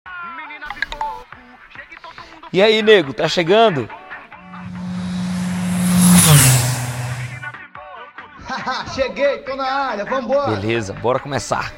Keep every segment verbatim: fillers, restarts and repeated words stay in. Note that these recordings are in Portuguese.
E aí, nego, tá chegando? Cheguei, tô na área, vambora. Beleza, bora começar.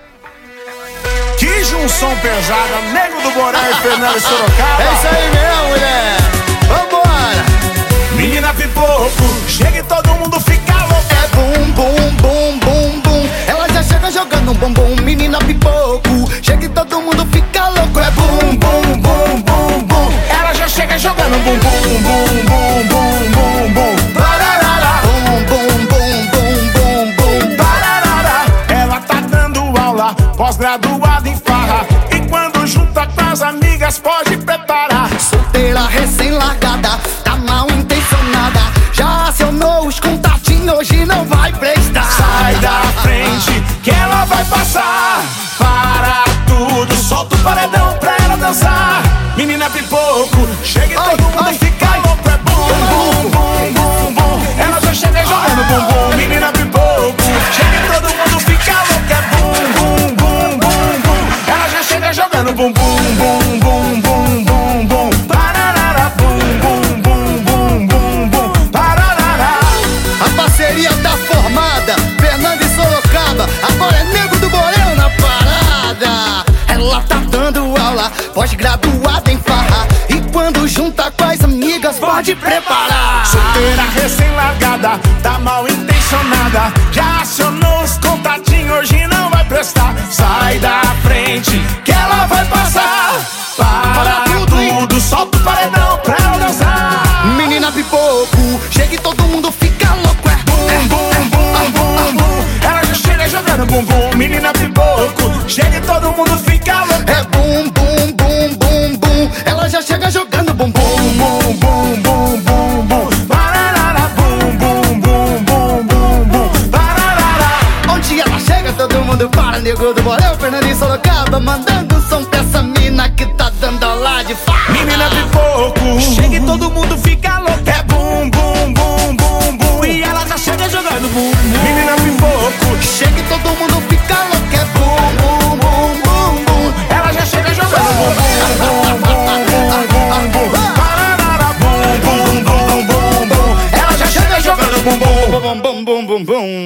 Que junção pesada, Nego do Borel e Fernando de Sorocaba. É isso aí mesmo, mulher. Vambora. Menina pipoco, chega e todo mundo fica louco. É bum, bum, bum, bum, bum. Ela já chega jogando um bumbum. Menina pipoco, chega e todo mundo fica louco. É bum, bum, bum, bum, bum. Ela já chega jogando bum, bum, bum, bum, bum, bum, bum. Pararara. Bum, bum, bum, bum, bum, bum. Pararara. Ela tá dando aula, pós-graduada em farra. E quando junta com as amigas pode preparar. Solteira recém-largada, tá mal intencionada. Já acionou os contatinhos, hoje não vai prestar. Sai da frente que ela vai passar. Para tudo, solta o paredão pra ela dançar. Menina pipoco, chega e Ai, todo mundo ai, fica ai. louco. É bum, bum, bum, bum, bum. Ela já chega jogando bumbum. Menina pipoco, chega e todo mundo fica louco. É bum, bum, bum, bum, bum. Ela já chega jogando bumbum, bum, bum, bum, bum, bum. Pararara, bum, bum, bum, bum, bum, bum. Pararara. A parceria tá formada, Fernando e Sorocaba. Agora é Nego do Borel na parada. Ela tá dando aula, pós-graduada em farra. E quando junta com as amigas, pode preparar. Solteira recém-largada, tá mal intencionada. Já acionou os contatinhos, hoje não vai prestar. Sai da frente que ela vai passar. Para tudo, solta o paredão pra ela dançar. Menina pipoco, chega e todo mundo fica louco. É Bum, bum, bum, bum, bum. Ela já chega jogando bumbum. Menina pipoco, chega e todo mundo fica louco. É bum, bum, bum, bum, bum. Ela já chega jogando bumbum. Bum, bum, bum, bum, bum. Pararara, bum, bum, bum, bum, bum, bum. Pararara. Onde ela chega, todo mundo para. Nego do Borel, Fernando e Sorocaba. Mandando som pra essa mina que tá dando aula de farra. Menina pipoco, chega e todo mundo fica louco. É bum, bum, bum, bum, bum. E ela já chega jogando bum, bum. Menina pipoco, Chega e todo mundo fica louco. É bum, bum, bum, bum, bum. ela já chega jogando bum, bum, bum, bum, bum, bum. Pararara, bum, bum, bum, bum, bum. Ela já chega jogando bum, bum. Bum, bum, bum, bum, bum.